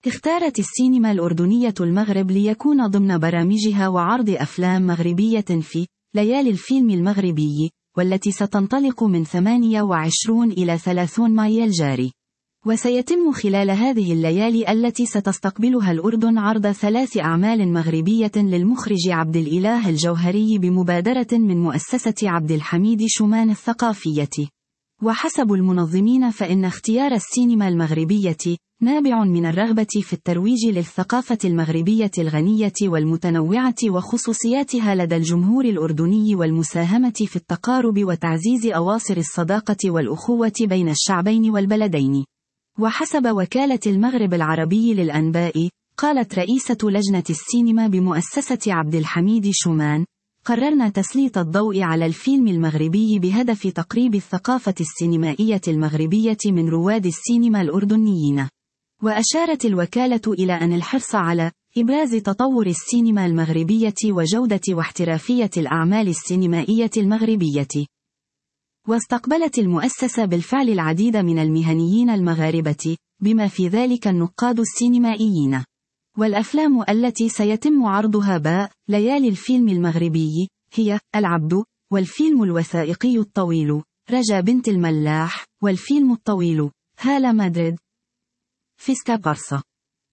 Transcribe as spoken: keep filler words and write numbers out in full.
اختارت السينما الأردنية المغرب ليكون ضمن برامجها وعرض أفلام مغربية في ليالي الفيلم المغربي، والتي ستنطلق من ثمانية وعشرين إلى ثلاثين مايو الجاري. وسيتم خلال هذه الليالي التي ستستقبلها الأردن عرض ثلاث أعمال مغربية للمخرج عبد الإله الجوهري بمبادرة من مؤسسة عبد الحميد شومان الثقافية. وحسب المنظمين فإن اختيار السينما المغربية نابع من الرغبة في الترويج للثقافة المغربية الغنية والمتنوعة وخصوصياتها لدى الجمهور الأردني، والمساهمة في التقارب وتعزيز أواصر الصداقة والأخوة بين الشعبين والبلدين. وحسب وكالة المغرب العربي للأنباء، قالت رئيسة لجنة السينما بمؤسسة عبد الحميد شومان: قررنا تسليط الضوء على الفيلم المغربي بهدف تقريب الثقافة السينمائية المغربية من رواد السينما الأردنيين. وأشارت الوكالة إلى أن الحرص على إبراز تطور السينما المغربية وجودة واحترافية الأعمال السينمائية المغربية. واستقبلت المؤسسة بالفعل العديد من المهنيين المغاربة، بما في ذلك النقاد السينمائيين. والأفلام التي سيتم عرضها باء ليالي الفيلم المغربي هي العبد، والفيلم الوثائقي الطويل رجا بنت الملاح، والفيلم الطويل هالة مدريد فيسكا بارسا.